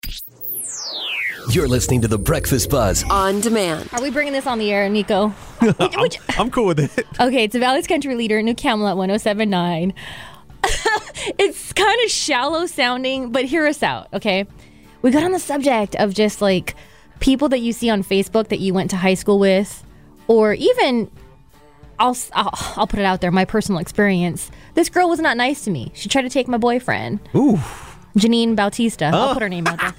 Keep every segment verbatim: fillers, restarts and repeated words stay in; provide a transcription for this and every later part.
You're listening to The Breakfast Buzz on demand. Are we bringing this on the air, Nico? Which, which, I'm, I'm cool with it. Okay, it's a Valley's Country Leader, New Camelot one oh seven point nine. It's kind of shallow sounding, but hear us out, okay? We got on the subject of just like people that you see on Facebook that you went to high school with, or even, I'll, I'll, I'll put it out there, my personal experience. This girl was not nice to me. She tried to take my boyfriend. Ooh. Janine Bautista. Oh. I'll put her name out there.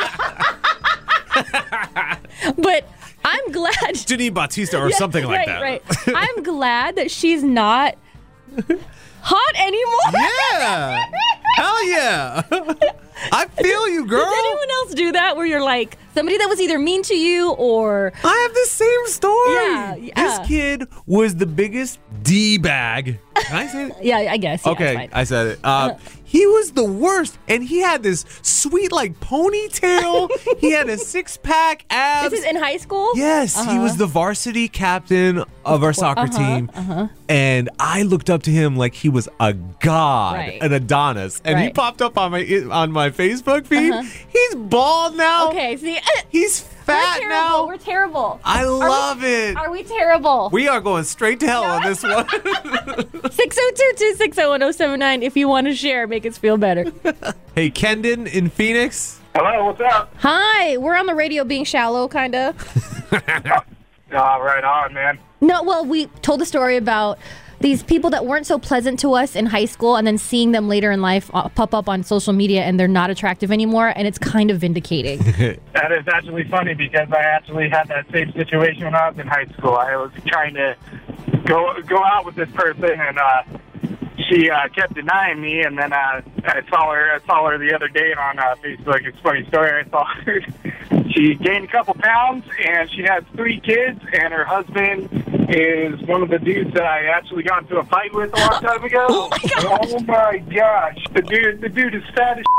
But I'm glad. Janine Bautista or Yeah, something like right, that. Right. I'm glad that she's not hot anymore. Yeah. Hell yeah. I feel you, girl. Does anyone else do that where you're like, somebody that was either mean to you or... I have the same story. Yeah, yeah. This kid was the biggest D-bag. Can I say it? Yeah, I guess. Yeah, Okay, it's fine. I said it. Uh, he was the worst, and he had this sweet, like, ponytail. He had a six-pack abs. This is in high school? Yes, Uh-huh. he was the varsity captain of our soccer Uh-huh, team, uh-huh. and I looked up to him like he was a god, Right. an Adonis. And he Right. popped up on my on my Facebook feed. Uh-huh. He's bald now. Okay, see... He's We're fat terrible. now. We're terrible. I Are love we, it. Are we terrible? We are going straight to hell on this one. six oh two, two six oh, one oh seven nine if you want to share. Make us feel better. Hey, Kendon in Phoenix. Hello, what's up? Hi. We're on the radio being shallow, kind of. Oh, right on, man. No, well, we told a story about these people that weren't so pleasant to us in high school and then seeing them later in life uh, pop up on social media and they're not attractive anymore, and it's kind of vindicating. That is actually funny because I actually had that same situation when I was in high school. I was trying to go go out with this person, and uh, she uh, kept denying me. And then uh, I saw her. I saw her the other day on uh, Facebook. It's a funny story. I saw her. She gained a couple pounds, and she has three kids, and her husband is one of the dudes that I actually got into a fight with a long time ago. Oh, my gosh. Oh, my gosh. The dude, the dude is fat as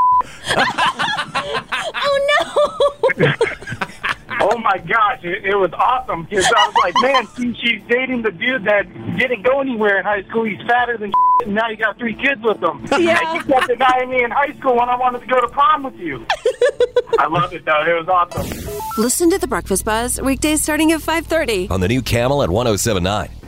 Oh, no. Oh my gosh, it, it was awesome because I was like, man, she, she's dating the dude that didn't go anywhere in high school. He's fatter than and now you got three kids with him. Yeah. And you kept denying me in high school when I wanted to go to prom with you. I loved it, though. It was awesome. Listen to The Breakfast Buzz weekdays starting at five thirty. on the New Camel at one oh seven point nine.